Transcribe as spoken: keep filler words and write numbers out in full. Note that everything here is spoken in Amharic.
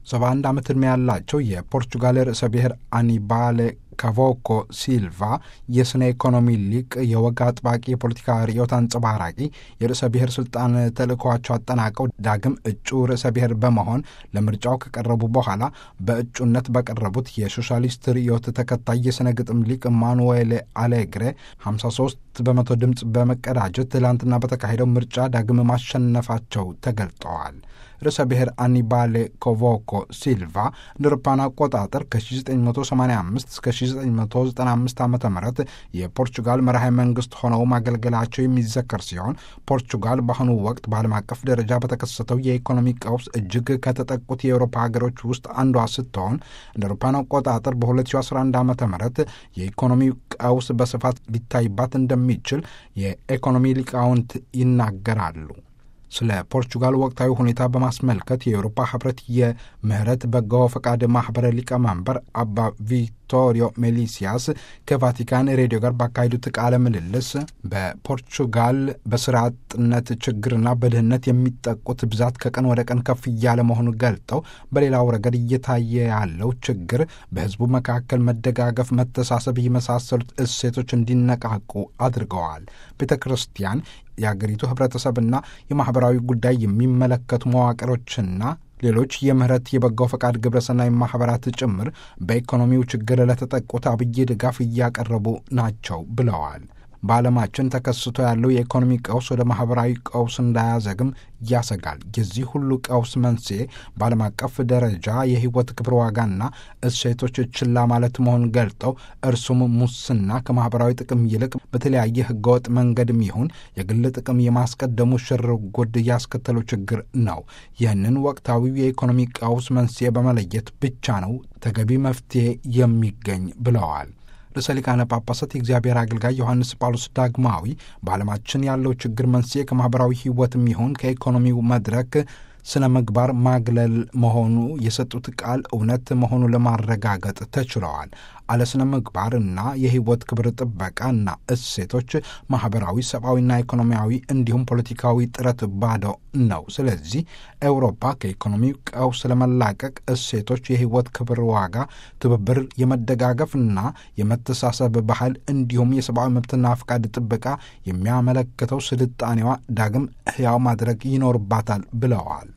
ሰባ አንድ ዓመት ዕድሜ ያላቸው የፖርቹጋል ርዕሰ ብሔር አኒባሌ ካቮኮ ሲልቫ የስነ ኢኮኖሚ ሊቅ፣ የወግ አጥባቂ፣ የፖለቲካ ርዕዮት አንጸባራቂ የርዕሰ ብሔር ስልጣን ተልእኮዋቸው አጠናቀው ዳግም እጩ ርዕሰ ብሔር በመሆን ለምርጫው ከቀረቡ በኋላ በእጩነት በቀረቡት የሶሻሊስት ርዕዮት ተከታይ የስነ ግጥም ሊቅ ማኑዌል አሌግሬ ሀምሳ ሶስት በመቶ ድምፅ በመቀዳጀት ትላንትና በተካሄደው ምርጫ ዳግም ማሸነፋቸው ተገልጠዋል። ርዕሰ ብሔር አኒባሌ ካቮኮ ሲልቫ እንደ አውሮፓውያን አቆጣጠር ከ1985 እስከ1995 ዓ ም የፖርቹጋል መራሄ መንግስት ሆነው ማገልገላቸው የሚዘከር ሲሆን ፖርቹጋል በአሁኑ ወቅት በዓለም አቀፍ ደረጃ በተከሰተው የኢኮኖሚ ቀውስ እጅግ ከተጠቁት የአውሮፓ ሀገሮች ውስጥ አንዷ ስትሆን እንደ አውሮፓውያን አቆጣጠር በ2011 ዓ ም የኢኮኖሚ ቀውስ በስፋት ሊታይባት እንደሚችል የኢኮኖሚ ሊቃውንት ይናገራሉ። ስለ ፖርቹጋል ወቅታዊ ሁኔታ በማስመልከት የአውሮፓ ህብረት የምህረት በጎ ፈቃድ ማህበር ሊቀመንበር አባ ቪቶሪዮ ሜሊሲያስ ከቫቲካን ሬዲዮ ጋር ባካሄዱት ቃለ ምልልስ በፖርቹጋል በስራ አጥነት ችግርና በድህነት የሚጠቁት ብዛት ከቀን ወደ ቀን ከፍ እያለ መሆኑን ገልጠው በሌላው ረገድ እየታየ ያለው ችግር በህዝቡ መካከል መደጋገፍ፣ መተሳሰብ የመሳሰሉት እሴቶች እንዲነቃቁ አድርገዋል። ቤተ ክርስቲያን የአገሪቱ ህብረተሰብና የማህበራዊ ጉዳይ የሚመለከቱ መዋቅሮችና ሌሎች የምህረት የበጎ ፈቃድ ግብረሰናይ ማህበራት ጭምር በኢኮኖሚው ችግር ለተጠቁት አብይ ድጋፍ እያቀረቡ ናቸው ብለዋል። በዓለማችን ተከስቶ ያለው የኢኮኖሚ ቀውስ ወደ ማህበራዊ ቀውስ እንዳያዘግም ያሰጋል። የዚህ ሁሉ ቀውስ መንስኤ በዓለም አቀፍ ደረጃ የህይወት ክብር ዋጋና እሴቶች ችላ ማለት መሆኑን ገልጠው እርሱም ሙስና ከማህበራዊ ጥቅም ይልቅ በተለያየ ህገወጥ መንገድም ይሁን የግል ጥቅም የማስቀደሙ ሽር ጉድ ያስከተለው ችግር ነው። ይህንን ወቅታዊው የኢኮኖሚ ቀውስ መንስኤ በመለየት ብቻ ነው ተገቢ መፍትሄ የሚገኝ ብለዋል። ርዕሰ ሊቃነ ጳጳሳት የእግዚአብሔር አገልጋይ ዮሐንስ ጳውሎስ ዳግማዊ በዓለማችን ያለው ችግር መንስኤ ከማኅበራዊ ሕይወትም ይሁን ከኢኮኖሚው መድረክ ስነ ምግባር ማግለል መሆኑ የሰጡት ቃል እውነት መሆኑ ለማረጋገጥ ተችለዋል። አለ ስነ ምግባርና የህይወት ክብር ጥበቃና እሴቶች ማህበራዊ፣ ሰብአዊና ኢኮኖሚያዊ እንዲሁም ፖለቲካዊ ጥረት ባዶ ነው። ስለዚህ አውሮፓ ከኢኮኖሚ ቀውስ ለመላቀቅ እሴቶች፣ የህይወት ክብር ዋጋ፣ ትብብር፣ የመደጋገፍና የመተሳሰብ ባህል እንዲሁም የሰብአዊ መብትና ፍቃድ ጥበቃ የሚያመለክተው ስልጣኔዋ ዳግም ህያው ማድረግ ይኖርባታል ብለዋል።